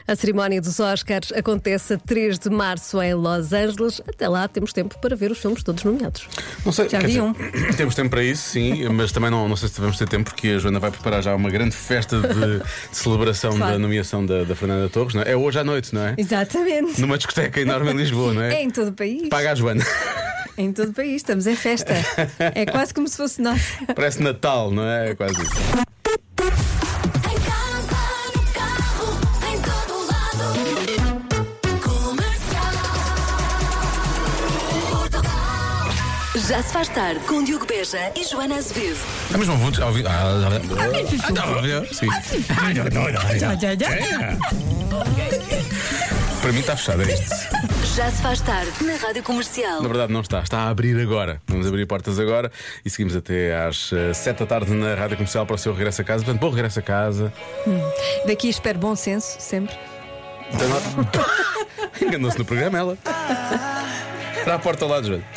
A cerimónia dos Oscars acontece a 3 de março em Los Angeles. Até lá temos tempo para ver os filmes todos nomeados. Não sei, Já vi um. Temos tempo para isso, sim, mas também não sei se devemos ter tempo, porque a Joana vai preparar já uma grande festa de celebração da nomeação da Fernanda Torres, não é? É hoje à noite, não é? Exatamente. Numa discoteca enorme em Lisboa, não é? É em todo o país. Paga a Joana. Em todo o país, estamos em festa. É quase como se fosse nossa. Parece Natal, não é? É quase isso. Já se faz tarde com Diogo Beja e Joana Azevedo. Estamos juntos a ouvir. Sim. Para mim está fechado, é isto. Já se faz tarde na Rádio Comercial. Na verdade não está, está a abrir agora. Vamos abrir portas agora e seguimos até às 7 da tarde na Rádio Comercial para o seu regresso a casa. Portanto, bom regresso a casa. Daqui espero bom senso, sempre. Enganou-se no programa ela. Para a porta lá de Joana.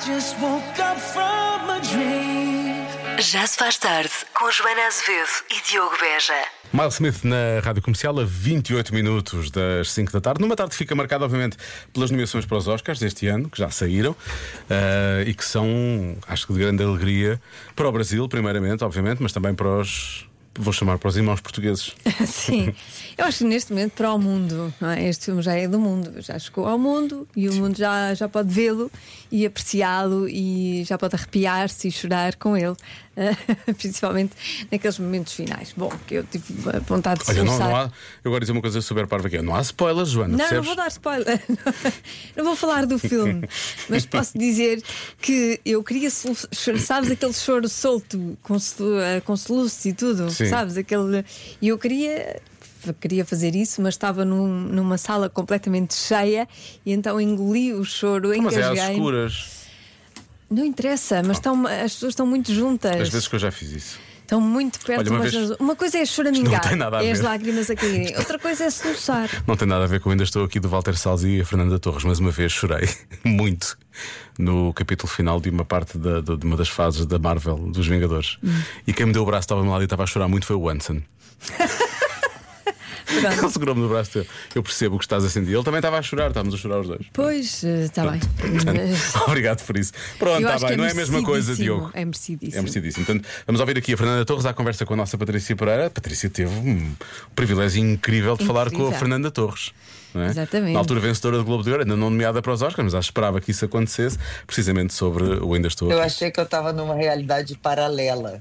Já se faz tarde com Joana Azevedo e Diogo Beja. Miles Smith na Rádio Comercial a 28 minutos das 5 da tarde. Numa tarde que fica marcada, obviamente, pelas nomeações para os Oscars deste ano, que já saíram e que são, acho que de grande alegria para o Brasil, primeiramente, obviamente, mas também para os... Vou chamar para os irmãos portugueses. Sim, eu acho que neste momento para o mundo, não é? Este filme já é do mundo, já chegou ao mundo e o mundo já pode vê-lo e apreciá-lo e já pode arrepiar-se e chorar com ele, principalmente naqueles momentos finais. Bom, que eu tive vontade de Olha, soluçar. não há, eu agora dizer uma coisa super parva aqui. Não há spoilers, Joana. Não, percebes? não vou dar spoiler. Não vou falar do filme, mas posso dizer que eu queria, sabes, aquele choro solto com soluços e tudo. Sim. Sabes, aquele. E eu queria fazer isso, mas estava numa sala completamente cheia e então engoli o choro, Mas é às engasguei. escuras. Não interessa, mas as pessoas estão muito juntas. Às vezes que eu já fiz isso. Estão muito perto. Olha, uma coisa é choramingar, Não tem nada a é as ver. lágrimas a caírem. Outra coisa é soluçar. Não tem nada a ver com Ainda Estou Aqui do Walter Salzi e a Fernanda Torres, mas uma vez chorei muito no capítulo final de uma parte de uma das fases da Marvel dos Vingadores. E quem me deu o braço, estava-me lá e estava a chorar muito, foi o Hanson. Ele segurou-me no braço dele. Eu percebo o que estás a sentir. Ele também estava a chorar, estávamos a chorar os dois. Pois, está bem. Obrigado por isso. Pronto, está bem, não é a mesma coisa, Diogo. É merecidíssimo. É merecidíssimo. Portanto, vamos ouvir aqui a Fernanda Torres à conversa com a nossa Patrícia Pereira. A Patrícia teve um privilégio incrível de falar com a Fernanda Torres. Não é? Exatamente. Na altura vencedora do Globo de Ouro, ainda não nomeada para os Oscars, mas já esperava que isso acontecesse, precisamente sobre o Ainda Estou Aqui. Eu achei que eu estava numa realidade paralela,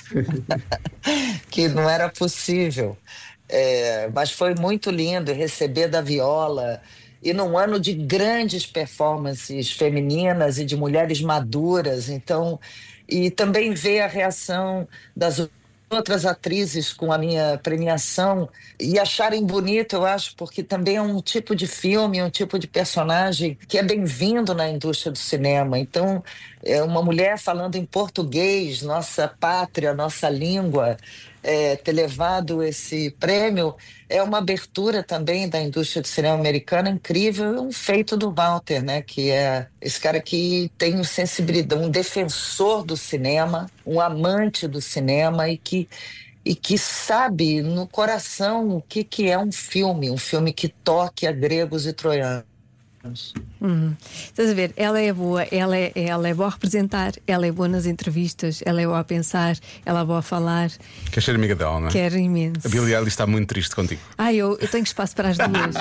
que não era possível. Mas foi muito lindo receber da Viola, e num ano de grandes performances femininas e de mulheres maduras, então, e também ver a reação das outras atrizes com a minha premiação e acharem bonito, eu acho, porque também é um tipo de filme, um tipo de personagem que é bem-vindo na indústria do cinema. Então, uma mulher falando em português, nossa pátria, nossa língua, ter levado esse prêmio é uma abertura também da indústria do cinema americana incrível, um feito do Walter, né? Que é esse cara que tem sensibilidade, um defensor do cinema, um amante do cinema e que sabe no coração o que é um filme que toque a gregos e troianos. Estás a ver? Ela é boa, ela é boa a representar, ela é boa nas entrevistas, ela é boa a pensar, ela é boa a falar. Quer ser amiga dela, não é? Quero imenso. A Billie Eilish está muito triste contigo. Eu tenho espaço para as duas.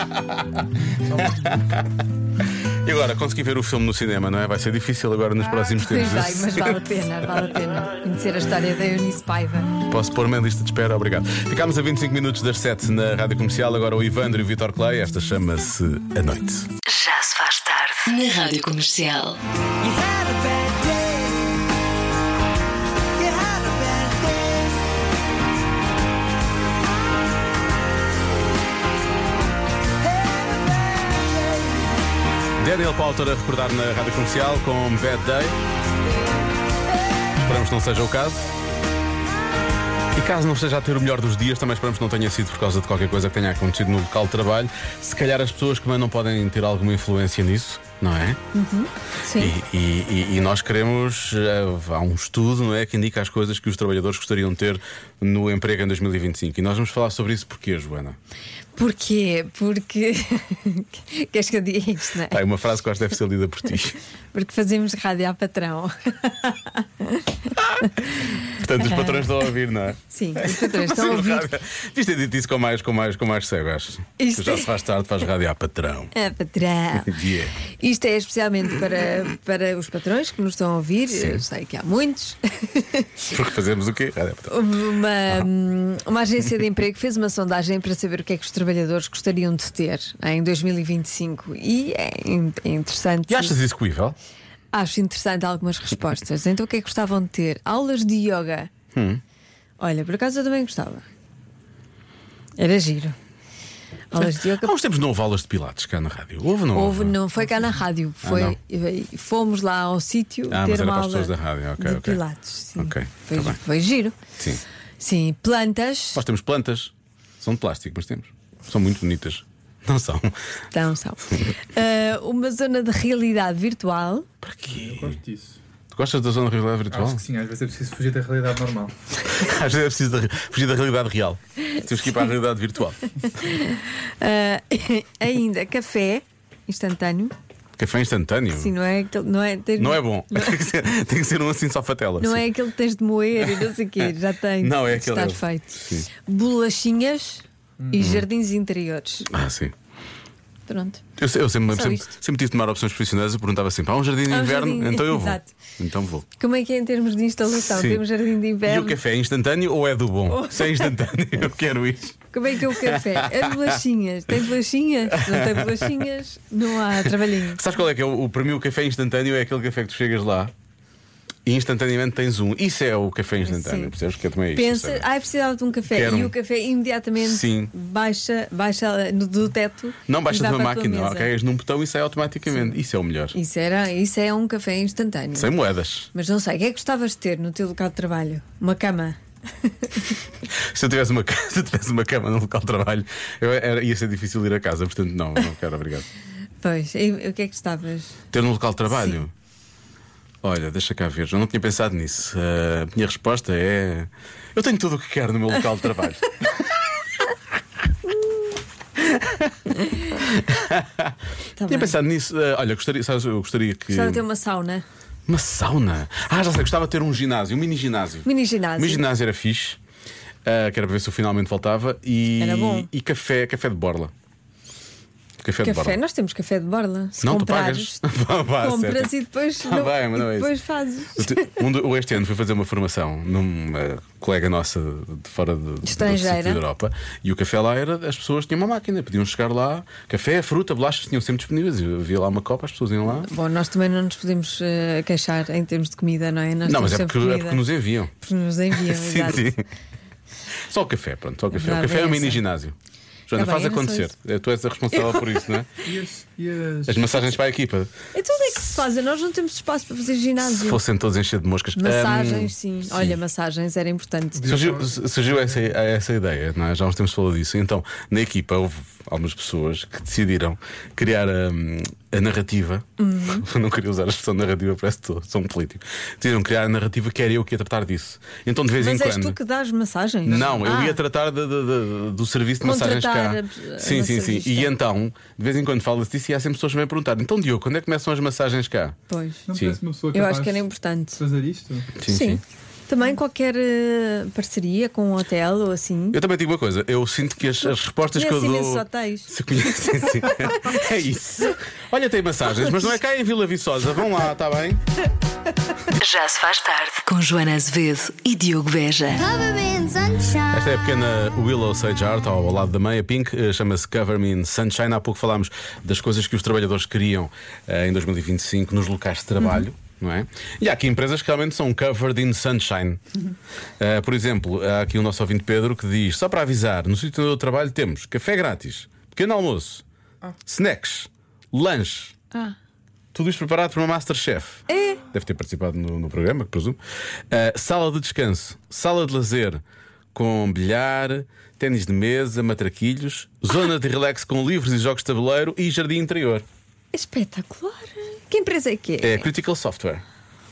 E agora, consegui ver o filme no cinema, não é? Vai ser difícil agora nos próximos tempos. Pois vai, mas vale a pena conhecer a história da Eunice Paiva. Posso pôr-me em lista de espera, obrigado. Ficámos a 25 minutos das 7 na Rádio Comercial. Agora o Ivandro e o Vitor Clay. Esta chama-se A Noite. Já se faz tarde na Rádio Comercial. Daniel Powter a recordar na Rádio Comercial com Bad Day. Esperamos que não seja o caso. E caso não esteja a ter o melhor dos dias, também esperamos que não tenha sido por causa de qualquer coisa que tenha acontecido no local de trabalho. Se calhar as pessoas que não podem ter alguma influência nisso, não é? Sim. E nós queremos. Há um estudo, não é? Que indica as coisas que os trabalhadores gostariam de ter no emprego em 2025. E nós vamos falar sobre isso porquê, Joana? Porquê? Porque. Queres que eu diga isto, não é? Uma frase que eu acho que deve ser lida por ti. Porque fazemos rádio a patrão. Portanto, os patrões estão a ouvir, não é? Sim, os patrões estão a ouvir. Devias ter dito isso com mais cego, acho. Isto Já se faz tarde, faz rádio a patrão. A patrão. Yeah. Isto é especialmente para os patrões que nos estão a ouvir. Sim. Eu sei que há muitos. Porque fazemos o quê? Rádio a patrão. Uma agência de emprego fez uma sondagem para saber o que é que os trabalhadores gostariam de ter em 2025. E é interessante. E achas execuível? Acho interessante algumas respostas. Então, o que é que gostavam de ter? Aulas de yoga. Olha, por acaso eu também gostava. Era giro. Aulas de yoga. Há uns tempos não houve aulas de pilates cá na rádio. Houve, não houve? Não foi cá na rádio. Fomos lá ao sítio mas ter era uma para as aula pessoas da rádio. Ok, de ok. pilates. Sim. Ok, Foi, tá bem. foi giro. Sim. Sim, plantas. Nós temos plantas. São de plástico, mas temos. São muito bonitas. Não são? Então, são. Uma zona de realidade virtual. Para quê? Eu gosto disso. Tu gostas da zona de realidade virtual? Acho que sim, às vezes é preciso fugir da realidade normal. Às vezes é preciso fugir da realidade real. Temos que ir para a realidade virtual. Ainda café instantâneo. Café instantâneo? Sim, não é aquele. Não é bom. Tem que ser um assim só fatela. Não sim. é aquele que tens de moer e não sei o quê. Já tem. Não, é aquele. Está feito. Sim. Bolachinhas e jardins interiores. Sim. Pronto. Eu sempre isto. tive de tomar opções profissionais. Eu perguntava sempre: há um jardim de Há um inverno? jardim, Então eu vou. exato. Então vou. Como é que é em termos de instalação? Sim. Temos jardim de E inverno. o café é instantâneo ou é do bom? Se é instantâneo, eu quero isso. Como é que é o café? As bolachinhas. Tem bolachinhas? Não tem bolachinhas? Não há trabalhinho. Sabes qual é que é? Para mim, o café instantâneo é aquele café que tu chegas lá e instantaneamente tens um. Isso é o café instantâneo, Sim. percebes? Que é também isto. Pensa, sabe? precisava de um café. Quero E um. o café imediatamente Sim. baixa do teto. Não baixas e vai uma para a tua máquina, mesa. ok? És num botão e sai automaticamente. Isso é o melhor. Isso é um café instantâneo. Sem moedas. Mas não sei, o que é que gostavas de ter no teu local de trabalho? Uma cama? Se eu tivesse uma cama no local de trabalho, ia ser difícil ir a casa, portanto, não quero, obrigado. Pois, e o que é que gostavas? Ter um local de trabalho? Olha, deixa cá ver, eu não tinha pensado nisso. A minha resposta é: eu tenho tudo o que quero no meu local de trabalho. Tá Tinha bem. pensado nisso. Olha, eu gostaria que. Gostava de ter uma sauna. Uma sauna? Já sei, gostava de ter um ginásio, um mini ginásio. Mini ginásio. O mini ginásio era fixe, que era para ver se eu finalmente voltava. Era bom. E café de borla. Café de borla. Nós temos café de borla. Se Não, comprares, tu pagas. Vá, compras certo. e depois, Bem, mas não é depois isso. fazes. Este ano fui fazer uma formação numa colega nossa de fora de Estrangeira. da Europa. E o café lá era: as pessoas tinham uma máquina, podiam chegar lá, café, fruta, bolachas, tinham sempre disponíveis. Eu havia lá uma copa, as pessoas iam lá. Bom, nós também não nos podemos queixar em termos de comida, não é? Nós Não, temos mas é sempre porque comida. nos enviam. Porque nos enviam, Sim, exato. sim. Só o café, pronto, só o café. Já O café é vem um mini essa. ginásio. Joana, Tá faz bem, eu não acontecer. sou Tu és a responsável por isso, não é? E As massagens para a equipa. Então onde é que se fazem? Nós não temos espaço para fazer Se ginásio. fossem todos encher de moscas. Massagens, sim. Olha, massagens era importante. Surgiu essa ideia, não é? Já há uns tempos falou disso. Então, na equipa houve algumas pessoas que decidiram criar a narrativa. Não queria usar a expressão narrativa, parece que sou um político. Decidiram criar a narrativa que era eu que ia tratar disso. Então, de vez Mas em és quando. tu que dás massagens? Não, eu ia tratar do serviço de massagens cá. Contratar a Sim. massagista. E então, de vez em quando fala-se disso e há sempre pessoas que me perguntar: então, Diogo, quando é que começam as massagens cá? Pois. não Sim. parece uma pessoa Eu capaz acho que era de importante. fazer isto? Sim. Também qualquer parceria com um hotel ou assim. Eu também digo uma coisa: eu sinto que as respostas que eu Conheço dou. imensos hotéis. Se conhecem, sim. É isso. Olha, tem massagens, mas não é cá em Vila Viçosa. Vão lá, está bem? Já se faz tarde com Joana Azevedo e Diogo Beja. Cover me in sunshine. Esta é a pequena Willow Sage Art ao lado da meia Pink, chama-se Cover Me in Sunshine. Há pouco falámos das coisas que os trabalhadores queriam em 2025 nos locais de trabalho. Não é? E há aqui empresas que realmente são covered in sunshine. Por exemplo, há aqui o nosso ouvinte Pedro que diz: só para avisar, no sítio onde eu trabalho temos café grátis, pequeno almoço, snacks, lanche. Tudo isto preparado por uma Masterchef. Deve ter participado no programa, que presumo. Sala de descanso, sala de lazer com bilhar, ténis de mesa, matraquilhos, zona de relax com livros e jogos de tabuleiro e jardim interior. Espetacular. Que empresa é que É Critical Software.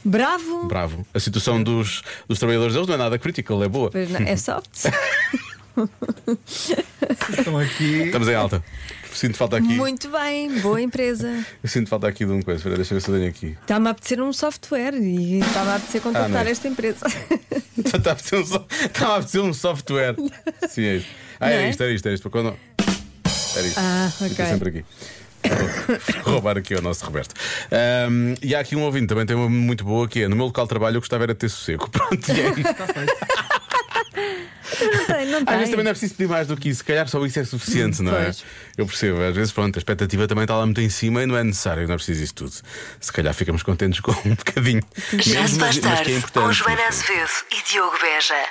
Bravo. Bravo. A situação dos trabalhadores deles não é nada critical, é boa. Pois não, é soft. Estão aqui. Estamos em alta. Sinto falta aqui. Muito bem, boa empresa. Eu sinto falta aqui de uma coisa. Espera, deixa eu ver se eu tenho aqui. Está-me a apetecer um software e estava a apetecer não contactar é? esta empresa. Está a apetecer um software. Sim, é isto. Não é? Era isto. Para quando... Era isto. Ok. Fica sempre aqui. Vou roubar aqui ao nosso Roberto. E há aqui um ouvinte também tem uma muito boa que é: no meu local de trabalho eu gostava era de ter sossego. Pronto, e é isto. Não Às tem. vezes também não é preciso pedir mais do que isso. Se calhar só isso é suficiente, não é? Pois. Eu percebo. Às vezes, pronto, a expectativa também está lá muito em cima e não é necessário, não é preciso isso tudo. Se calhar ficamos contentes com um bocadinho. Já se faz Mas que é tarde importante. com Joana Azevedo e Diogo Beja.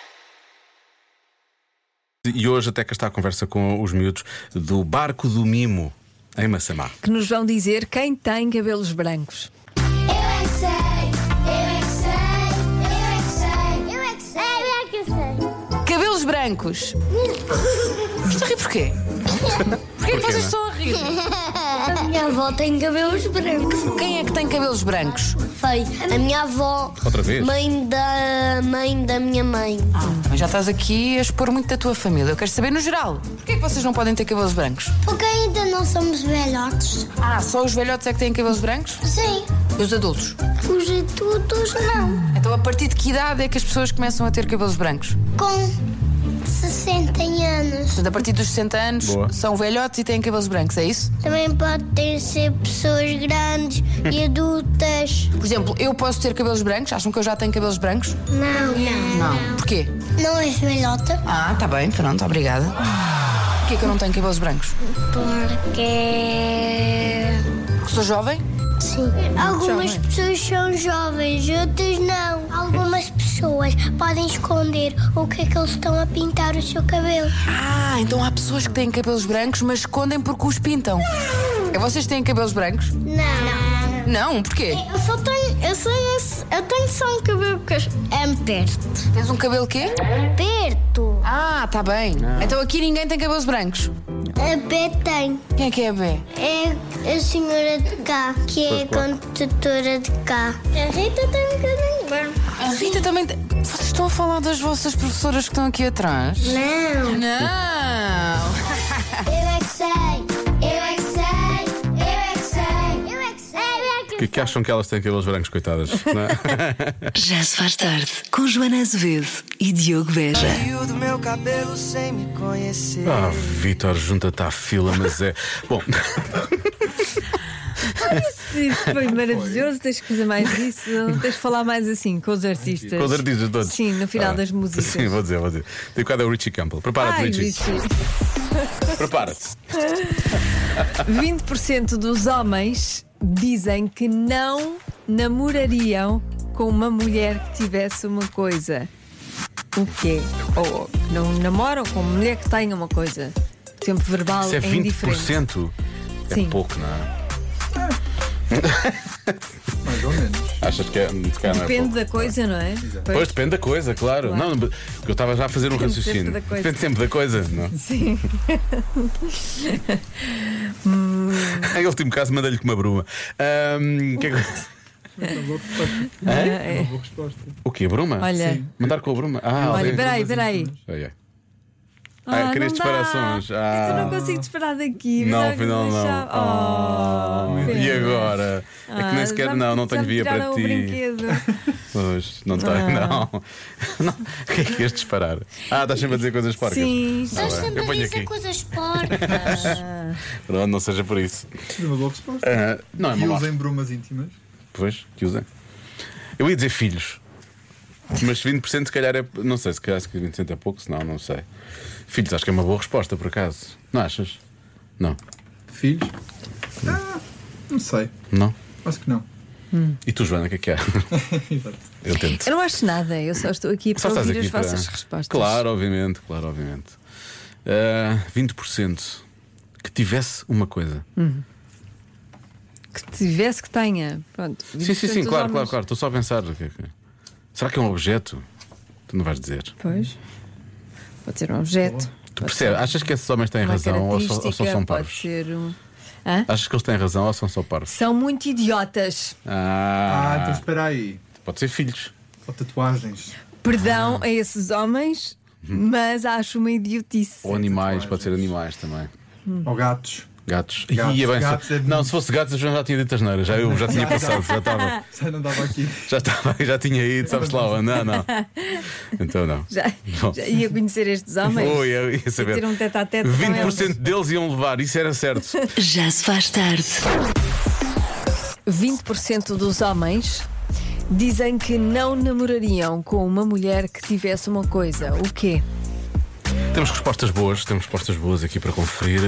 E hoje até que está a conversa com os miúdos do Barco do Mimo, em Massamá. Que nos vão dizer quem tem cabelos brancos. Eu é que sei, eu é que sei, eu é que sei, eu é que sei, eu é que sei. Cabelos brancos. Estão a rir porquê? Porquê que vocês estão a rir? A minha avó tem cabelos brancos. Quem é que tem cabelos brancos? Foi a minha avó, Outra vez? mãe da minha mãe. Mas já estás aqui a expor muito da tua família. Eu quero saber no geral. Porquê é que vocês não podem ter cabelos brancos? Porque ainda não somos velhotes. Só os velhotes é que têm cabelos brancos? Sim, E os adultos? os adultos não. Então a partir de que idade é que as pessoas começam a ter cabelos brancos? Com 60 anos. Portanto, a partir dos 60 anos Boa. são velhotes e têm cabelos brancos, é isso? Também podem ser pessoas grandes e adultas. Por exemplo, eu posso ter cabelos brancos? Acham que eu já tenho cabelos brancos? Não. Porquê? Não és velhota? Tá bem, pronto, obrigada. Porquê que eu não tenho cabelos brancos? Porque. Porque sou jovem? Sim. Algumas pessoas são jovens, outras não. Algumas pessoas podem esconder o que é que eles estão a pintar o seu cabelo. Então há pessoas que têm cabelos brancos, mas escondem porque os pintam. Vocês têm cabelos brancos? Não. Não, porquê? Eu tenho só um cabelo que é perto. Tens um cabelo quê? Perto. Tá bem. Então aqui ninguém tem cabelos brancos. A B tem. Quem é que é a B? É a senhora de cá, que é a condutora de cá. A Rita tem um bocadinho branco. A Rita também tem... Vocês estão a falar das vossas professoras que estão aqui atrás? Não. Não. Eu é que sei. Eu é que sei. Eu é que sei. Eu é que sei. Eu é que O que acham que elas têm cabelos brancos, coitadas? Não é? Já se faz tarde com Joana Azevedo e Diogo Beja. Fio do meu cabelo sem me conhecer. Vítor, junta-te à fila, mas é. Bom, Isso foi maravilhoso. Tens que fazer mais disso. Tens de falar mais assim com os artistas. com os artistas todos. Sim, no final das músicas. Sim, vou dizer. Tem qual é o Richie Campbell. Prepara-te, Ai, Richie. Richie. Prepara-te. 20% dos homens dizem que não namorariam com uma mulher que tivesse uma coisa. O quê? Ou não namoram com uma mulher que tenha uma coisa. Tempo verbal Se é é indiferente. 20%, é Sim. pouco, não é? Mais ou menos. Achas que é. Se calhar não é Depende pouco. da coisa, não é? Pois depende da coisa, claro. Claro. Não, porque eu estava já a fazer um Depende raciocínio. sempre da coisa. Depende sempre da coisa, não? Sim. Em último caso, manda-lhe com uma bruma. Que é que- Uma boa resposta. O quê? Bruma? Olha. Sim. Mandar com a bruma? Olha, ok. peraí. Ai, ai. não Querias dá. disparações. Eu não consigo disparar daqui. Não, Já que afinal não. deixava- Oh, E pena. agora? É que nem sequer. já Não me tenho via para tiraram o ti. brinquedo. Pois, não tenho, não. Não. O que é que ias disparar? Estás sempre a dizer coisas porcas. Sim. Ah, Estás bem. sempre Eu a ponho dizer aqui. coisas porcas. Pronto, não seja por isso. Uma boa resposta. Não é E mal. usem brumas íntimas. Pois, que usem. Eu ia dizer filhos. Mas 20% se calhar é. Não sei, se calhar 20% é pouco, senão não sei. Filhos, acho que é uma boa resposta, por acaso. Não achas? Não. Filhos? Não sei. Não? Acho que não. E tu, Joana, o que é que é? Exato. Eu tento. Eu não acho nada, eu só estou aqui Só para estás ouvir aqui as vossas respostas. Claro, obviamente. 20% que tivesse uma coisa. Que tivesse que tenha. Pronto. Sim, 20% dos claro. homens. Estou só a pensar. Será que é um objeto? Tu não vais dizer. Pois. Pode ser um objeto. Tu percebes? Achas que esses homens têm Uma razão ou só característica, são pode parvos? ser um. Hã? Achas que eles têm razão ou são só parvos? São muito idiotas. Então espera aí. Pode ser filhos. Ou tatuagens. Perdão a esses homens, mas acho uma idiotice. Ou animais, pode ser animais também. Ou gatos. Gatos. Gatos, Ia bem, gatos é não, bonito. se fosse gatos, eu já tinha dito asneira. Eu já tinha passado, já estava. Já não dava aqui. Já tinha ido, sabes lá onde? Não. Então não. Já ia conhecer estes homens. Eu ia saber. Ter um tete-a-tete com 20% eles. deles iam levar, isso era certo. Já se faz tarde. 20% dos homens dizem que não namorariam com uma mulher que tivesse uma coisa. O quê? Temos respostas boas aqui para conferir.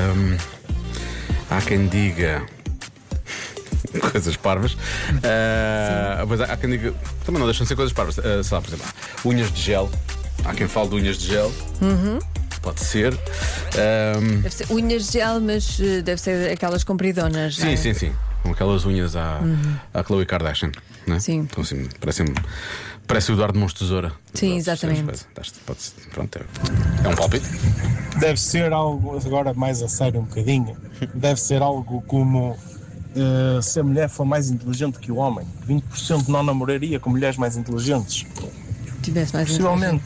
Há quem diga coisas parvas. Mas há quem diga. Também não deixam de ser coisas parvas. Sei lá, por exemplo, unhas de gel. Há quem fale de unhas de gel. Pode ser. Deve ser unhas de gel, mas deve ser aquelas compridonas. não é? Sim. Com aquelas unhas à Khloe Kardashian. Não é? Sim. Então, assim, parece o Eduardo Mãos Tesoura. Sim, exatamente. Pronto, é um palpite. Deve ser algo, agora mais a sério um bocadinho, deve ser algo como se a mulher for mais inteligente que o homem. 20% não namoraria com mulheres mais inteligentes. Tivesse mais Possivelmente.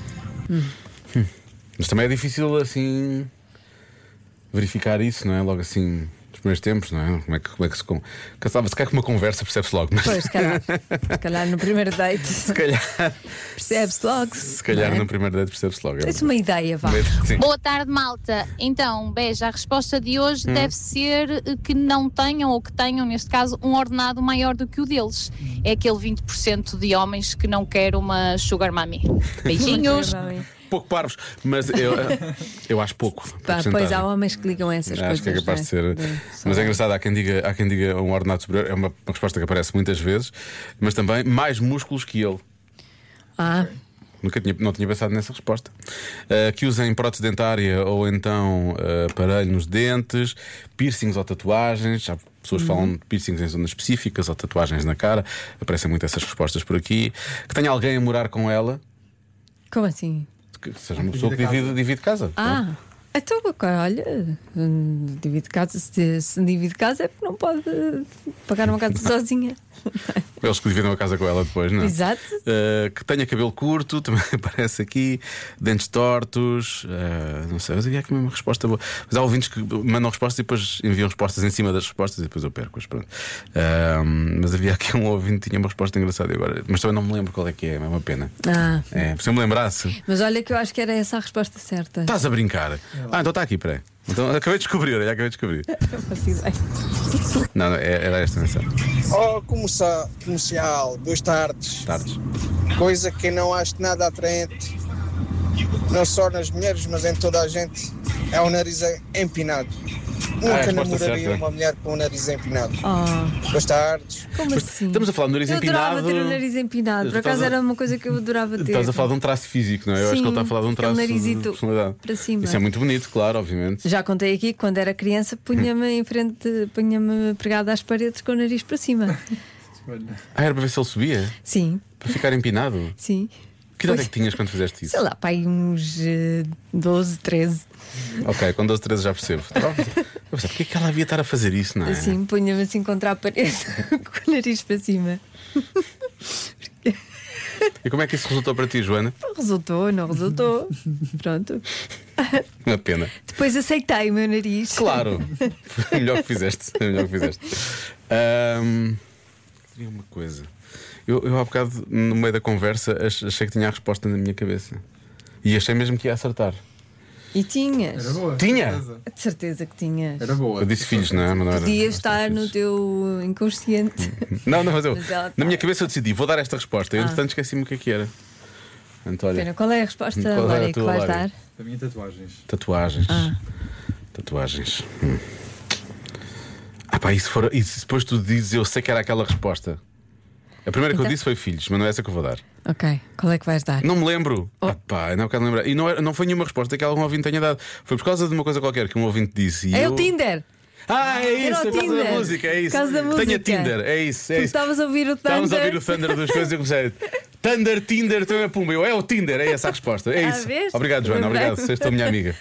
Mas também é difícil assim verificar isso, não é? Logo assim, nos primeiros tempos, não é? Como é que se se calhar com uma conversa percebe-se logo. Mas... Pois, se calhar no primeiro date Se calhar, percebe-se logo. não é? No primeiro date percebe-se logo. Tens uma ideia, vá. Sim. Boa tarde, malta. Então, Beja, a resposta de hoje deve ser que não tenham, ou que tenham, neste caso, um ordenado maior do que o deles. É aquele 20% de homens que não quer uma sugar mommy. Beijinhos. Pouco parvos, mas eu acho pouco. Pois há homens que ligam a essas coisas. Acho que é capaz de ser. não é? Mas é engraçado, há quem diga um ordenado superior. É uma resposta que aparece muitas vezes, mas também mais músculos que ele. Não tinha pensado nessa resposta. Que usem prótese dentária ou então aparelho nos dentes, piercings ou tatuagens. Já pessoas falam de piercings em zonas específicas ou tatuagens na cara. Aparecem muito essas respostas por aqui. Que tenha alguém a morar com ela. Como assim? Que seja uma pessoa que divide casa. Então, olha, divide casa. Se divide casa é porque não pode pagar uma casa sozinha. Eles que dividem a casa com ela depois, não é? Exato. Que tenha cabelo curto, também aparece aqui. Dentes tortos. Não sei, mas havia aqui uma resposta boa. Mas há ouvintes que mandam respostas e depois enviam respostas em cima das respostas e depois eu perco-as. Mas havia aqui um ouvinte que tinha uma resposta engraçada agora. Mas também não me lembro qual é que é uma pena. Se eu me lembrasse. Mas olha que eu acho que era essa a resposta certa. Estás a brincar? Então está aqui, peraí. Então acabei de descobrir, Não faço ideia. Não, era esta mensagem. Comercial, boas tardes. Coisa que não acho nada atraente, não só nas mulheres, mas em toda a gente, é o nariz empinado. Nunca namoraria uma mulher com o nariz empinado. Boas tardes. Como assim? Estamos a falar do nariz empinado. Eu adorava ter o nariz empinado. Por acaso era uma coisa que eu adorava ter. Estás a falar de um traço físico, não é? Eu acho que ele está a falar de um traço de personalidade. Para cima. Isso é muito bonito, claro, obviamente. Já contei aqui que quando era criança punha-me em frente, punha-me pregada às paredes com o nariz para cima. Era para ver se ele subia? Sim. Para ficar empinado? Sim. Que idade é que tinhas quando fizeste isso? Sei lá, pai, uns 12, 13. Ok, com 12, 13 já percebo. Porquê é que ela havia estar a fazer isso, não é? Assim, punha-me assim contra a parede com o nariz para cima. E como é que isso resultou para ti, Joana? Não resultou. Pronto. Uma pena. Depois aceitei o meu nariz. Claro. Foi o melhor que fizeste. Uma coisa. Eu há bocado, no meio da conversa, achei que tinha a resposta na minha cabeça. E achei mesmo que ia acertar. E tinhas? Era boa. Tinha? De certeza que tinhas. Era boa. Eu disse filhos, não é? Mas não era. Podia estar no teu inconsciente. Não, mas ela na minha cabeça eu decidi, vou dar esta resposta. Eu, entretanto, esqueci-me o que era. António. Pena, qual é a resposta, Lória, que vais dar? A minha tatuagens. Tatuagens. E se depois tu dizes, eu sei que era aquela resposta. A primeira que eu disse foi filhos, mas não é essa que eu vou dar. Ok, qual é que vais dar? Não me lembro. Não quero lembrar. E não foi nenhuma resposta que algum ouvinte tenha dado. Foi por causa de uma coisa qualquer que um ouvinte disse. É o Tinder! É isso, por causa da música, é isso. Tenha Tinder, é isso. Estavas a ouvir o Thunder. Estávamos a ouvir o Thunder das coisas e eu comecei. Thunder, Tinder, então é pumba. É o Tinder, é essa a resposta. É isso. Obrigado, Joana, obrigado. Vocês estão minha amiga.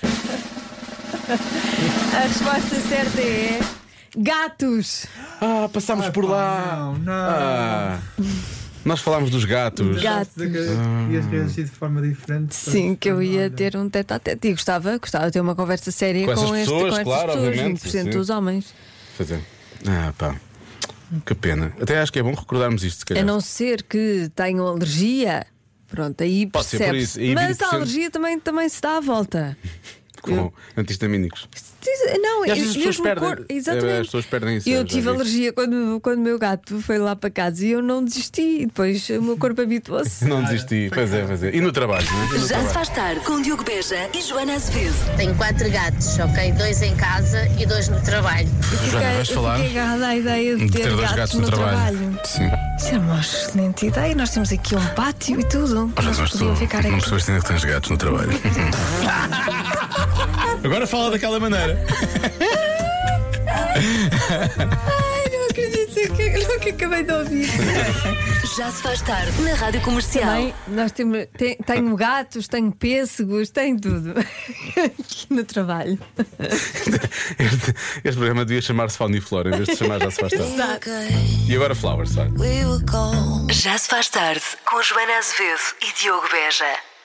A resposta certa é. Gatos! Passámos por lá. Não. Nós falámos dos gatos. Gatos. Ias reagir de forma diferente. Sim, que eu ia ter um tete-a-tete. E gostava de ter uma conversa séria Com essas pessoas, estas claro, pessoas, obviamente, 20% sim. dos homens. Pois é. Pá. Que pena. Até acho que é bom recordarmos isto, se calhar. A não ser que tenham alergia, pronto, aí Pode ser por percebe-se. isso. E Mas 20%. a alergia também se dá à volta. Com antihistamínicos. Não, E às vezes as pessoas mesmo perdem. cor, exatamente. As pessoas perdem isso. Eu já tive vi. alergia quando o meu gato foi lá para casa e eu não desisti. E depois o meu corpo habituou-se. Não desisti. Pois é. E no trabalho, não é? E no Já se trabalho. faz tarde com Diogo Beja e Joana Azevedo. Tenho 4 gatos, ok? 2 em casa e 2 no trabalho. Joana, vais falar Eu fiquei agarrada à ideia de ter dois gatos no trabalho. Sim. Isso é uma excelente ideia. Nós temos aqui um pátio e tudo. Eles podiam ficar Não aqui. percebeste ainda que tens gatos no trabalho. Agora fala daquela maneira. Ai, não acredito que acabei de ouvir. Já se faz tarde na Rádio Comercial. Também nós tenho gatos, tenho pêssegos, tenho tudo aqui no trabalho. Este programa devia chamar-se Fauna e Flora em vez de chamar Já se faz tarde. Exato. E agora Flowers, sabe? Já se faz tarde com Joana Azevedo e Diogo Beja.